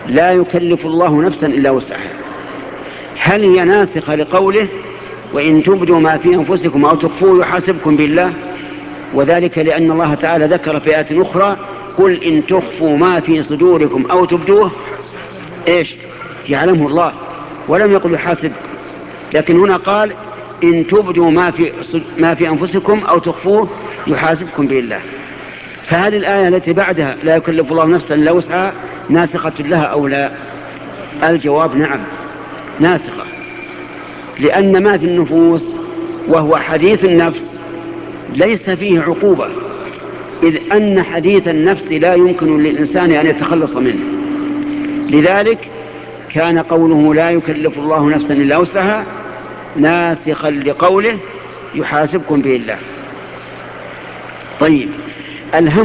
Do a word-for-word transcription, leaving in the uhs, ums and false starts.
لا يكلف الله نفسا إلا وسعها، هل هي ناسخة لقوله وإن تبدوا ما في أنفسكم أو تخفوه يحاسبكم بالله؟ وذلك لأن الله تعالى ذكر في آية أخرى قل إن تخفوا ما في صدوركم أو تبدوه إيش يعلمه الله، ولم يقل يحاسبكم. لكن هنا قال إن تبدوا ما في, ما في أنفسكم أو تخفوه يحاسبكم بالله. فهذه الآية التي بعدها لا يكلف الله نفسا إلا وسعها ناسخة لها أو لا؟ الجواب نعم ناسخة، لأن ما في النفوس وهو حديث النفس ليس فيه عقوبة، إذ أن حديث النفس لا يمكن للإنسان أن يتخلص منه. لذلك كان قوله لا يكلف الله نفسا إلا وسعها ناسخا لقوله يحاسبكم به الله. طيب، الهم